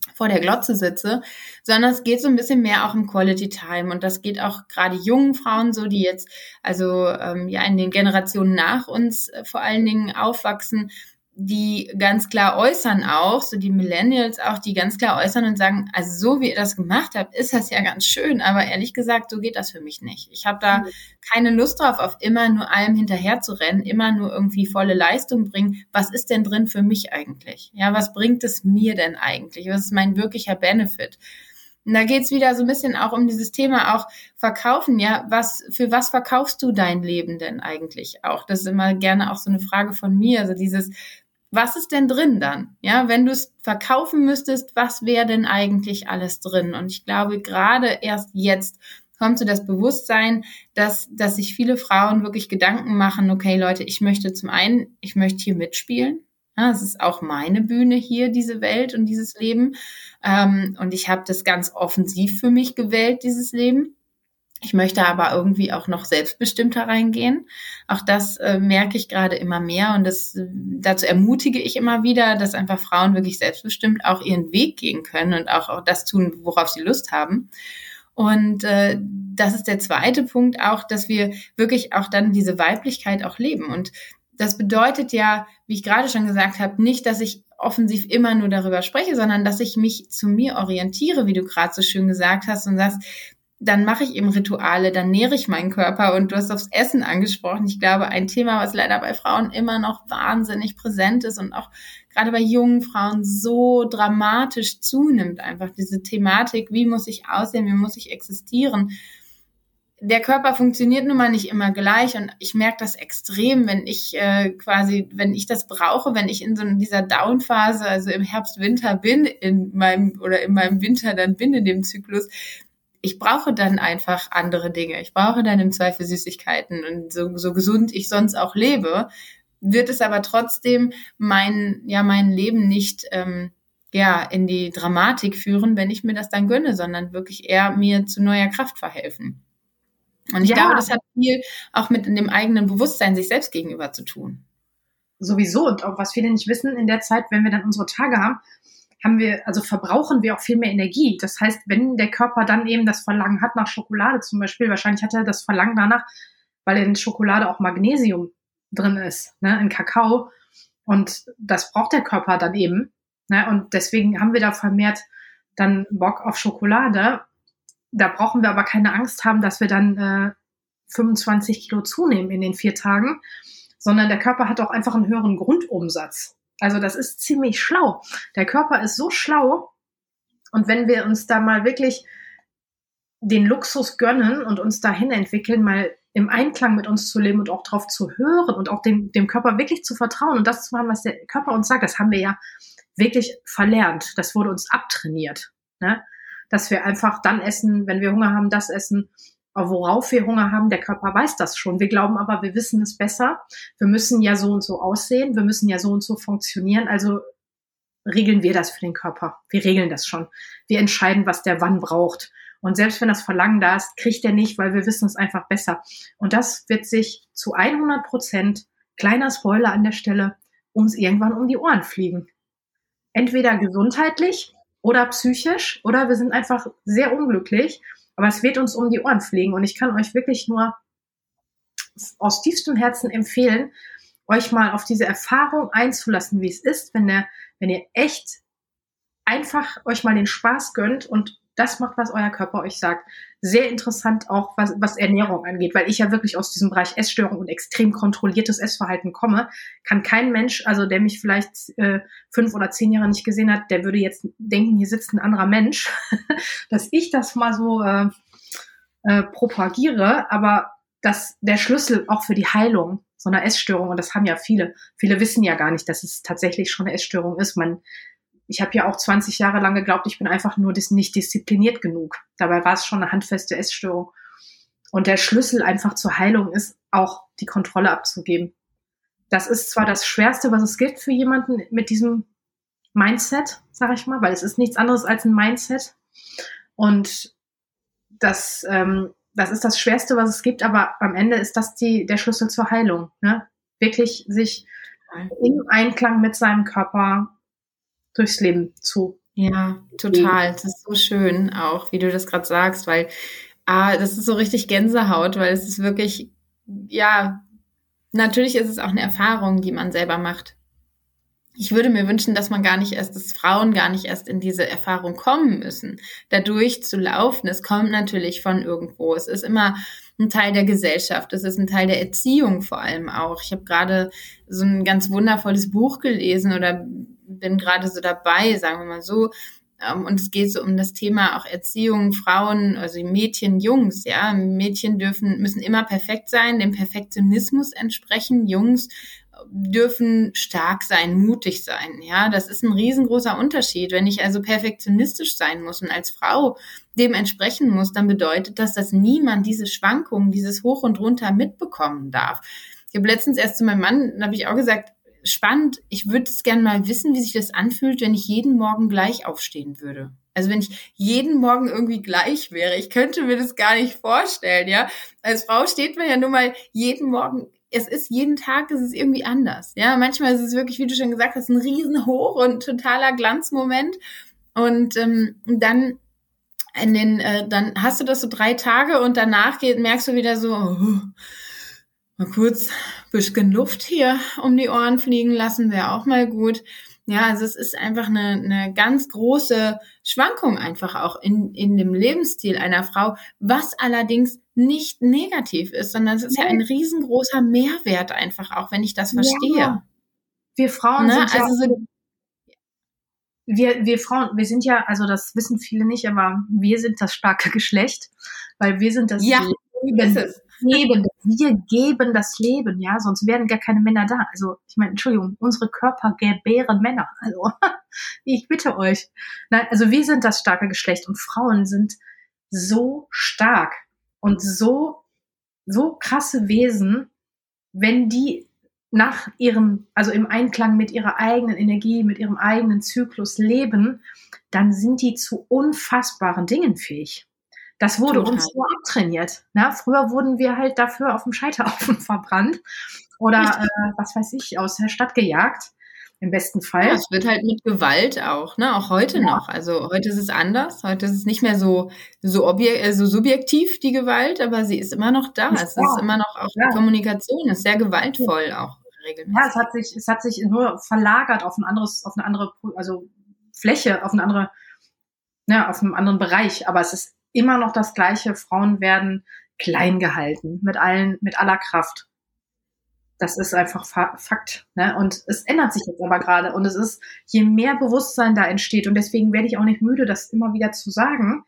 vor der Glotze sitze, sondern es geht so ein bisschen mehr auch um Quality Time und das geht auch gerade jungen Frauen so, die jetzt also ja in den Generationen nach uns vor allen Dingen aufwachsen, die ganz klar äußern auch, so die Millennials auch, die ganz klar äußern und sagen, also so wie ihr das gemacht habt, ist das ja ganz schön, aber ehrlich gesagt, so geht das für mich nicht. Ich habe da keine Lust drauf, auf immer nur allem hinterher zu rennen, immer nur irgendwie volle Leistung bringen. Was ist denn drin für mich eigentlich? Ja, was bringt es mir denn eigentlich? Was ist mein wirklicher Benefit? Und da geht's wieder so ein bisschen auch um dieses Thema auch Verkaufen, ja, für was verkaufst du dein Leben denn eigentlich auch? Das ist immer gerne auch so eine Frage von mir, also dieses, was ist denn drin dann? Ja, wenn du es verkaufen müsstest, was wäre denn eigentlich alles drin? Und ich glaube, gerade erst jetzt kommt so das Bewusstsein, dass sich viele Frauen wirklich Gedanken machen, okay, Leute, ich möchte zum einen, ich möchte hier mitspielen. Ja, es ist auch meine Bühne hier, diese Welt und dieses Leben. Und ich habe das ganz offensiv für mich gewählt, dieses Leben. Ich möchte aber irgendwie auch noch selbstbestimmter reingehen. Auch das merke ich gerade immer mehr und dazu ermutige ich immer wieder, dass einfach Frauen wirklich selbstbestimmt auch ihren Weg gehen können und auch das tun, worauf sie Lust haben. Und das ist der zweite Punkt auch, dass wir wirklich auch dann diese Weiblichkeit auch leben. Und das bedeutet ja, wie ich gerade schon gesagt habe, nicht, dass ich offensiv immer nur darüber spreche, sondern dass ich mich zu mir orientiere, wie du gerade so schön gesagt hast und sagst, dann mache ich eben Rituale, dann nähre ich meinen Körper und du hast aufs Essen angesprochen. Ich glaube, ein Thema, was leider bei Frauen immer noch wahnsinnig präsent ist und auch gerade bei jungen Frauen so dramatisch zunimmt, einfach diese Thematik, wie muss ich aussehen, wie muss ich existieren. Der Körper funktioniert nun mal nicht immer gleich und ich merke das extrem, wenn ich wenn ich das brauche, wenn ich in so dieser Down-Phase, also im Herbst, Winter bin, in meinem Winter dann bin in dem Zyklus, ich brauche dann einfach andere Dinge. Ich brauche dann im Zweifel Süßigkeiten und so gesund ich sonst auch lebe, wird es aber trotzdem mein Leben nicht in die Dramatik führen, wenn ich mir das dann gönne, sondern wirklich eher mir zu neuer Kraft verhelfen. Und ich glaube, das hat viel auch mit dem eigenen Bewusstsein sich selbst gegenüber zu tun. Sowieso. Und auch was viele nicht wissen, in der Zeit, wenn wir dann unsere Tage verbrauchen wir auch viel mehr Energie. Das heißt, wenn der Körper dann eben das Verlangen hat nach Schokolade zum Beispiel, wahrscheinlich hat er das Verlangen danach, weil in Schokolade auch Magnesium drin ist, ne, in Kakao. Und das braucht der Körper dann eben. Ne, und deswegen haben wir da vermehrt dann Bock auf Schokolade. Da brauchen wir aber keine Angst haben, dass wir dann 25 Kilo zunehmen in den 4 Tagen, sondern der Körper hat auch einfach einen höheren Grundumsatz. Also das ist ziemlich schlau. Der Körper ist so schlau. Und wenn wir uns da mal wirklich den Luxus gönnen und uns dahin entwickeln, mal im Einklang mit uns zu leben und auch drauf zu hören und auch dem Körper wirklich zu vertrauen und das zu machen, was der Körper uns sagt, das haben wir ja wirklich verlernt. Das wurde uns abtrainiert, ne? Dass wir einfach dann essen, wenn wir Hunger haben, das essen, worauf wir Hunger haben. Der Körper weiß das schon. Wir glauben aber, wir wissen es besser. Wir müssen ja so und so aussehen. Wir müssen ja so und so funktionieren. Also regeln wir das für den Körper. Wir regeln das schon. Wir entscheiden, was der wann braucht. Und selbst wenn das Verlangen da ist, kriegt er nicht, weil wir wissen es einfach besser. Und das wird sich zu 100%, kleiner Spoiler an der Stelle, uns irgendwann um die Ohren fliegen. Entweder gesundheitlich oder psychisch oder wir sind einfach sehr unglücklich, aber es wird uns um die Ohren fliegen und ich kann euch wirklich nur aus tiefstem Herzen empfehlen, euch mal auf diese Erfahrung einzulassen, wie es ist, wenn ihr echt einfach euch mal den Spaß gönnt und das macht, was euer Körper euch sagt. Sehr interessant auch, was Ernährung angeht, weil ich ja wirklich aus diesem Bereich Essstörung und extrem kontrolliertes Essverhalten komme, kann kein Mensch, also der mich vielleicht 5 oder 10 Jahre nicht gesehen hat, der würde jetzt denken, hier sitzt ein anderer Mensch, dass ich das mal so propagiere, aber der Schlüssel auch für die Heilung so einer Essstörung, und das haben ja viele wissen ja gar nicht, dass es tatsächlich schon eine Essstörung ist. Ich habe ja auch 20 Jahre lang geglaubt, ich bin einfach nur nicht diszipliniert genug. Dabei war es schon eine handfeste Essstörung. Und der Schlüssel einfach zur Heilung ist, auch die Kontrolle abzugeben. Das ist zwar das Schwerste, was es gibt für jemanden mit diesem Mindset, sage ich mal, weil es ist nichts anderes als ein Mindset. Und das ist das Schwerste, was es gibt, aber am Ende ist das der Schlüssel zur Heilung. Ne? Wirklich sich im Einklang mit seinem Körper durchs Leben zu Ja, total. Das ist so schön auch, wie du das gerade sagst, weil das ist so richtig Gänsehaut, weil es ist wirklich, ja, natürlich ist es auch eine Erfahrung, die man selber macht. Ich würde mir wünschen, dass Frauen gar nicht erst in diese Erfahrung kommen müssen, dadurch zu laufen. Es kommt natürlich von irgendwo. Es ist immer ein Teil der Gesellschaft. Es ist ein Teil der Erziehung vor allem auch. Ich habe gerade so ein ganz wundervolles Buch gelesen oder bin gerade so dabei, sagen wir mal so. Und es geht so um das Thema auch Erziehung, Frauen, also Mädchen, Jungs, ja. Mädchen müssen immer perfekt sein, dem Perfektionismus entsprechen. Jungs dürfen stark sein, mutig sein. Ja, das ist ein riesengroßer Unterschied. Wenn ich also perfektionistisch sein muss und als Frau dem entsprechen muss, dann bedeutet das, dass niemand diese Schwankungen, dieses Hoch und Runter mitbekommen darf. Ich habe letztens erst zu meinem Mann, da habe ich auch gesagt, spannend, ich würde es gerne mal wissen, wie sich das anfühlt, wenn ich jeden Morgen gleich aufstehen würde. Also wenn ich jeden Morgen irgendwie gleich wäre. Ich könnte mir das gar nicht vorstellen, ja. Als Frau steht man ja nun mal jeden Morgen, jeden Tag ist es irgendwie anders. Ja, manchmal ist es wirklich, wie du schon gesagt hast, ein Riesenhoch und totaler Glanzmoment. Und dann dann hast du das so 3 Tage und danach merkst du wieder so, mal kurz ein bisschen Luft hier um die Ohren fliegen lassen, wäre auch mal gut. Ja, also es ist einfach eine ganz große Schwankung einfach auch in dem Lebensstil einer Frau, was allerdings nicht negativ ist, sondern es ist ja ein riesengroßer Mehrwert einfach auch, wenn ich das verstehe. Ja. Wir Frauen sind ja, also wir Frauen, wir sind ja, also das wissen viele nicht, aber wir sind das starke Geschlecht, weil wir sind das Leben. Wir geben das Leben, ja, sonst wären gar keine Männer da. Also, ich meine, Entschuldigung, unsere Körper gebären Männer. Also, ich bitte euch. Nein, also wir sind das starke Geschlecht und Frauen sind so stark und so krasse Wesen, wenn die also im Einklang mit ihrer eigenen Energie, mit ihrem eigenen Zyklus leben, dann sind die zu unfassbaren Dingen fähig. Das wurde uns so abtrainiert. Ne? Früher wurden wir halt dafür auf dem Scheiterhaufen verbrannt oder was weiß ich, aus der Stadt gejagt. Im besten Fall. Ja, es wird halt mit Gewalt auch, ne? Auch heute noch. Also heute ist es anders. Heute ist es nicht mehr so subjektiv, die Gewalt, aber sie ist immer noch da. Es ist immer noch auch Kommunikation, ist sehr gewaltvoll auch regelmäßig. Ja, es hat sich nur verlagert auf eine andere, also Fläche, auf einen anderen Bereich. Aber es ist immer noch das Gleiche. Frauen werden klein gehalten, mit aller Kraft. Das ist einfach Fakt. Ne? Und es ändert sich jetzt aber gerade. Und es ist, je mehr Bewusstsein da entsteht, und deswegen werde ich auch nicht müde, das immer wieder zu sagen,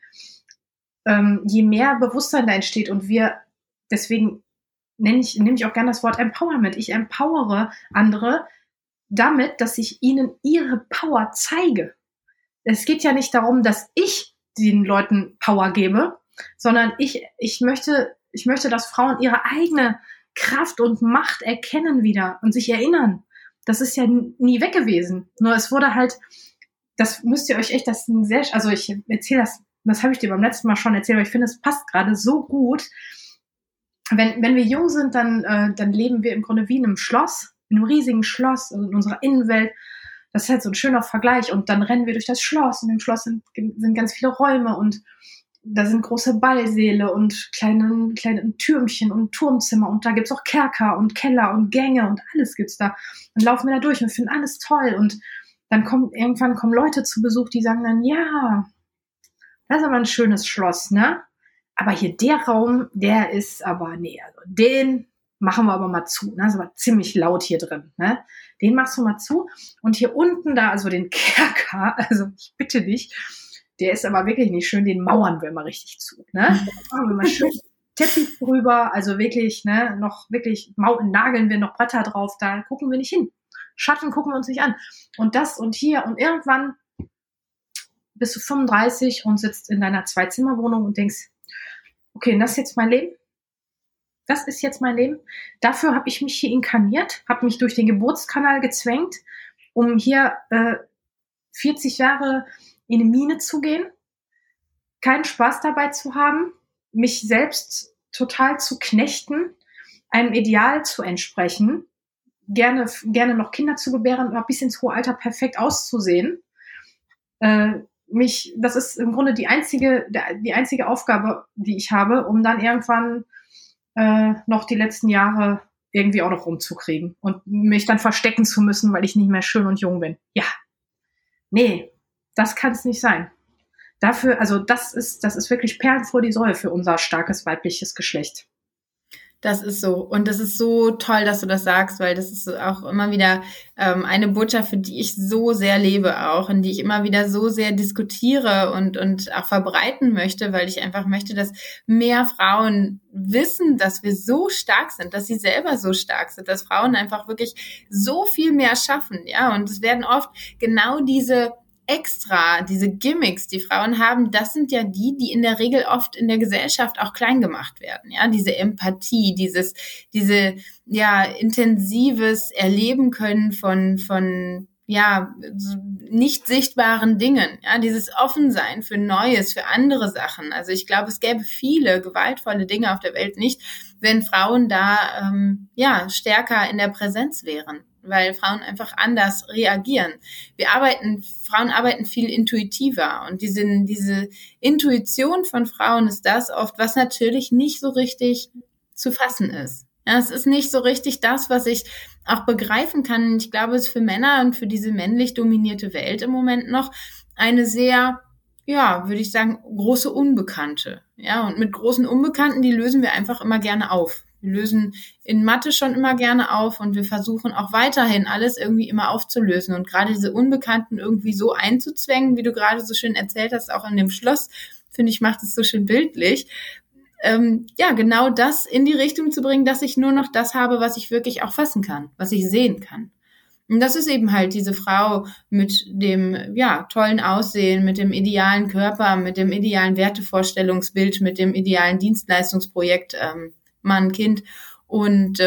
je mehr Bewusstsein da entsteht und deswegen nehme ich auch gerne das Wort Empowerment. Ich empowere andere damit, dass ich ihnen ihre Power zeige. Es geht ja nicht darum, dass ich den Leuten Power gebe, sondern ich möchte, dass Frauen ihre eigene Kraft und Macht erkennen wieder und sich erinnern. Das ist ja nie weg gewesen. Nur es wurde halt, das müsst ihr euch echt, also ich erzähle das habe ich dir beim letzten Mal schon erzählt, aber ich finde, es passt gerade so gut. Wenn wir jung sind, dann leben wir im Grunde wie in einem Schloss, in einem riesigen Schloss, also in unserer Innenwelt. Das ist halt so ein schöner Vergleich. Und dann rennen wir durch das Schloss und im Schloss sind ganz viele Räume und da sind große Ballsäle und kleine Türmchen und Turmzimmer und da gibt's auch Kerker und Keller und Gänge und alles gibt's da. Dann laufen wir da durch und finden alles toll und dann irgendwann kommen Leute zu Besuch, die sagen dann, ja, das ist aber ein schönes Schloss, ne? Aber hier der Raum, der ist aber, nee, also den machen wir aber mal zu. Ne? Das ist aber ziemlich laut hier drin. Ne? Den machst du mal zu. Und hier unten da, also den Kerker, also ich bitte dich, der ist aber wirklich nicht schön, den mauern wir mal richtig zu. Ne? Da machen wir mal schön Teppich drüber, also wirklich, ne, noch wirklich nageln wir noch Bretter drauf, da gucken wir nicht hin. Schatten gucken wir uns nicht an. Und das und hier und irgendwann bist du 35 und sitzt in deiner Zwei-Zimmer-Wohnung und denkst, okay, das ist jetzt mein Leben. Das ist jetzt mein Leben. Dafür habe ich mich hier inkarniert, habe mich durch den Geburtskanal gezwängt, um hier 40 Jahre in eine Mine zu gehen, keinen Spaß dabei zu haben, mich selbst total zu knechten, einem Ideal zu entsprechen, gerne noch Kinder zu gebären, aber bis ins hohe Alter perfekt auszusehen. das ist im Grunde die einzige Aufgabe, die ich habe, um dann irgendwann noch die letzten Jahre irgendwie auch noch rumzukriegen und mich dann verstecken zu müssen, weil ich nicht mehr schön und jung bin. Ja, nee, das kann es nicht sein. Dafür, also das ist wirklich Perlen vor die Säue für unser starkes weibliches Geschlecht. Das ist so. Und das ist so toll, dass du das sagst, weil das ist auch immer wieder eine Botschaft, für die ich so sehr lebe auch, in die ich immer wieder so sehr diskutiere und auch verbreiten möchte, weil ich einfach möchte, dass mehr Frauen wissen, dass wir so stark sind, dass sie selber so stark sind, dass Frauen einfach wirklich so viel mehr schaffen, ja. Und es werden oft genau diese Gimmicks, die Frauen haben, das sind ja die in der Regel oft in der Gesellschaft auch klein gemacht werden, ja, diese Empathie, diese intensives Erleben können von nicht sichtbaren Dingen, ja, dieses Offensein für Neues, für andere Sachen. Also ich glaube, es gäbe viele gewaltvolle Dinge auf der Welt nicht, wenn Frauen da stärker in der Präsenz wären, weil Frauen einfach anders reagieren. Frauen arbeiten viel intuitiver und diese Intuition von Frauen ist das oft, was natürlich nicht so richtig zu fassen ist. Ja, es ist nicht so richtig das, was ich auch begreifen kann. Ich glaube, es ist für Männer und für diese männlich dominierte Welt im Moment noch eine sehr, würde ich sagen, große Unbekannte. Ja, und mit großen Unbekannten, die lösen wir einfach immer gerne auf. Wir lösen in Mathe schon immer gerne auf und wir versuchen auch weiterhin alles irgendwie immer aufzulösen und gerade diese Unbekannten irgendwie so einzuzwängen, wie du gerade so schön erzählt hast, auch in dem Schloss, finde ich, macht es so schön bildlich. Genau das in die Richtung zu bringen, dass ich nur noch das habe, was ich wirklich auch fassen kann, was ich sehen kann. Und das ist eben halt diese Frau mit dem, tollen Aussehen, mit dem idealen Körper, mit dem idealen Wertevorstellungsbild, mit dem idealen Dienstleistungsprojekt, Mann, Kind und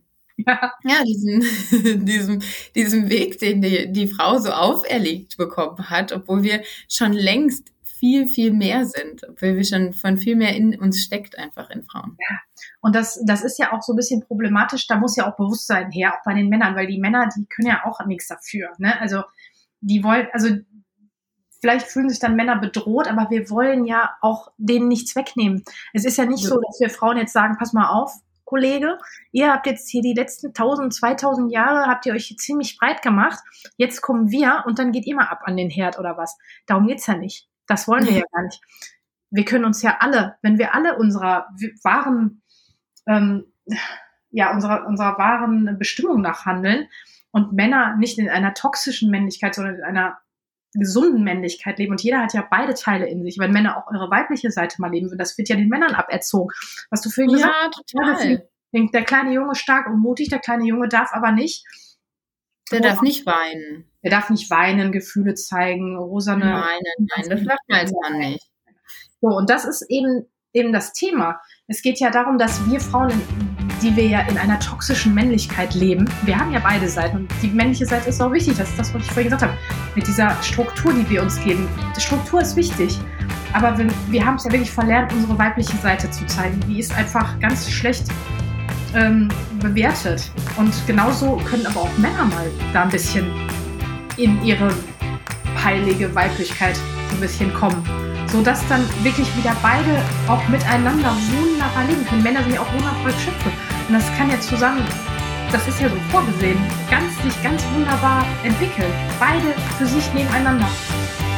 diesem Weg, den die Frau so auferlegt bekommen hat, obwohl wir schon längst viel, viel mehr sind, obwohl wir schon von viel mehr in uns steckt einfach in Frauen. Ja, und das ist ja auch so ein bisschen problematisch, da muss ja auch Bewusstsein her, auch bei den Männern, weil die Männer, die können ja auch nichts dafür, ne? Also vielleicht fühlen sich dann Männer bedroht, aber wir wollen ja auch denen nichts wegnehmen. Es ist ja nicht so, dass wir Frauen jetzt sagen, pass mal auf, Kollege, ihr habt jetzt hier die letzten 1000, 2000 Jahre, habt ihr euch hier ziemlich breit gemacht, jetzt kommen wir und dann geht ihr mal ab an den Herd oder was. Darum geht's ja nicht. Das wollen wir ja gar nicht. Wir können uns ja alle, wenn wir alle unserer wahren Bestimmung nachhandeln und Männer nicht in einer toxischen Männlichkeit, sondern in einer gesunden Männlichkeit leben und jeder hat ja beide Teile in sich, wenn Männer auch ihre weibliche Seite mal leben würden, das wird ja den Männern aberzogen. Was du vorhin gesagt hast, total. Der kleine Junge stark und mutig, der kleine Junge darf aber nicht. Der darf nicht weinen. Er darf nicht weinen, Gefühle zeigen, rosane. Nein, das darf man als Mann nicht. So, und das ist eben das Thema. Es geht ja darum, dass wir Frauen, die wir ja in einer toxischen Männlichkeit leben, wir haben ja beide Seiten und die männliche Seite ist auch wichtig, das ist das, was ich vorhin gesagt habe, mit dieser Struktur, die wir uns geben. Die Struktur ist wichtig, aber wir haben es ja wirklich verlernt, unsere weibliche Seite zu zeigen. Die ist einfach ganz schlecht bewertet und genauso können aber auch Männer mal da ein bisschen in ihre heilige Weiblichkeit so ein bisschen kommen, sodass dann wirklich wieder beide auch miteinander wunderbar leben können. Männer sind ja auch wundervoll Geschöpfe und das kann ja zusammen, das ist ja so vorgesehen, sich ganz wunderbar entwickeln. Beide für sich nebeneinander.